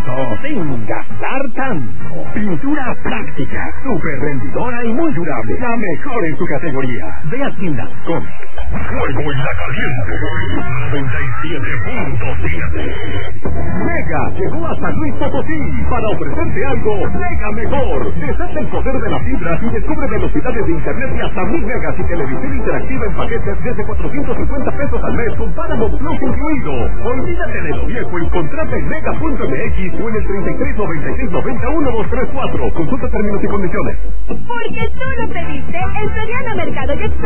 tanto, sin gastar tanto. Pintura práctica, súper rendidora y muy durable. La mejor en su categoría. Ve a tiendas.com. Fuego en la caliente. 97.7. Mega llegó a San Luis Potosí para ofrecerte algo mega mejor. Desata el poder de la fibra y descubre velocidades de internet de hasta 1000 megas y televisión interactiva en paquetes desde 450 pesos al mes con Paramount Plus incluido. Olvídate de lo viejo y contrata en mega.mx o en el 3396901234. Consulta términos y condiciones. Porque tú lo pediste, en Soriana Mercado y